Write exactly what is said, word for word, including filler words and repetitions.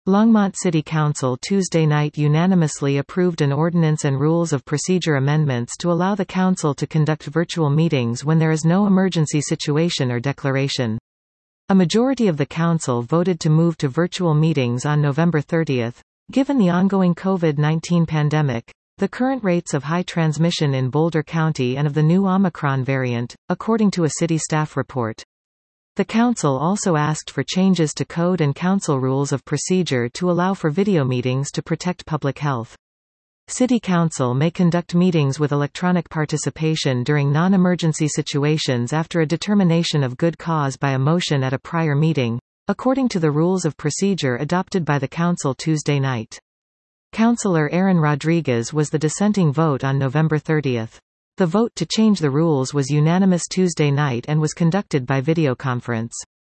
Longmont City Council Tuesday night unanimously approved an ordinance and rules of procedure amendments to allow the council to conduct virtual meetings when there is no emergency situation or declaration. A majority of the council voted to move to virtual meetings on November thirtieth. Given the ongoing COVID nineteen pandemic, the current rates of high transmission in Boulder County and of the new Omicron variant, according to a city staff report. The council also asked for changes to code and council rules of procedure to allow for video meetings to protect public health. City Council may conduct meetings with electronic participation during non-emergency situations after a determination of good cause by a motion at a prior meeting, according to the rules of procedure adopted by the council Tuesday night. Councillor Aaron Rodriguez was the dissenting vote on November thirtieth. The vote to change the rules was unanimous Tuesday night and was conducted by video conference.